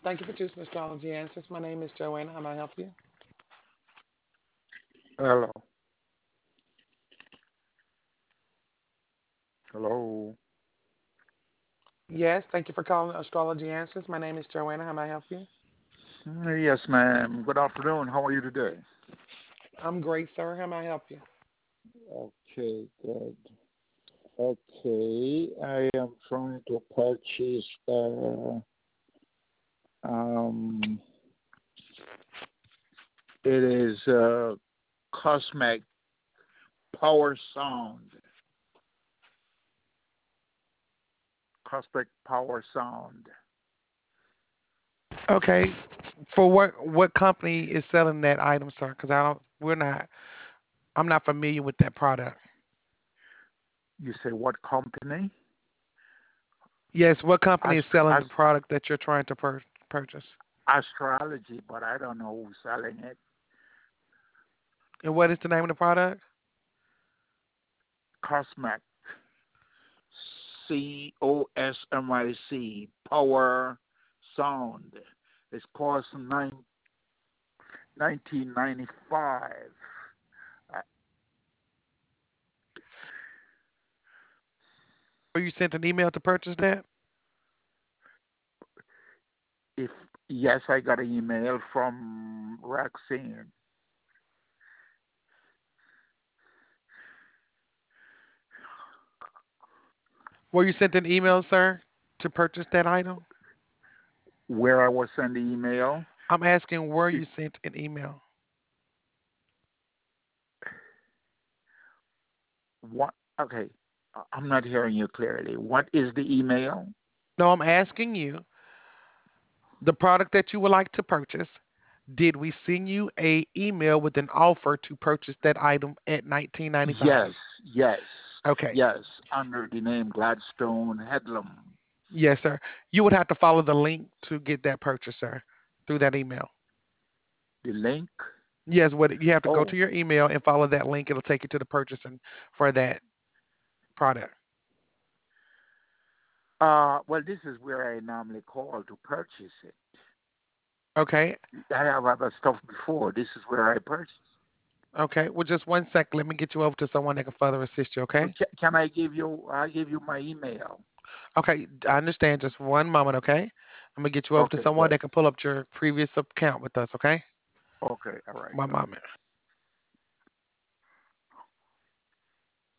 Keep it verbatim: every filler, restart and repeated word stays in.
Thank you for choosing Astrology Answers. My name is Joanna. How may I help you? Hello. Hello. Yes, thank you for calling Astrology Answers. My name is Joanna. How may I help you? Mm, Yes, ma'am. Good afternoon. How are you today? I'm great, sir. How may I help you? Okay, good. Okay, I am trying to purchase uh um it is uh Cosmic Power Sound. Cosmic Power Sound. Okay, for what what company is selling that item, sir? Because I don't, we're not, I'm not familiar with that product. You say what company? Yes, what company is Ast- selling the Ast- product that you're trying to pur- purchase? Astrology, but I don't know who's selling it. And what is the name of the product? Cosmic, C O S M I C, Power Sound. It's cost nine, nineteen ninety-five. Uh, Or you sent an email to purchase that? if yes, I got an email from Roxanne. Were you sent an email, sir, to purchase that item? Where I was sent the email. I'm asking where It, you sent an email. what? Okay, I- I'm not hearing you clearly. What is the email? No, I'm asking you the product that you would like to purchase. Did we send you a email with an offer to purchase that item at nineteen ninety-five? Yes, yes, Okay. yes. Under the name Gladstone Headlam. Yes, sir. You would have to follow the link to get that purchase, sir, through that email. The link. Yes, what you have to go Oh, to your email and follow that link. It'll take you to the purchasing for that product. uh, well, this is where I normally call to purchase it. Okay. I have other stuff before. This is where I purchase. Okay. Well, just one second. Let me get you over to someone that can further assist you. So Okay. ca- can I give you? I give you my email. Okay. I understand. Just one moment. Okay. I'm gonna get you over to Okay, someone good. that can pull up your previous account with us. Okay. Okay, all right, One good. moment.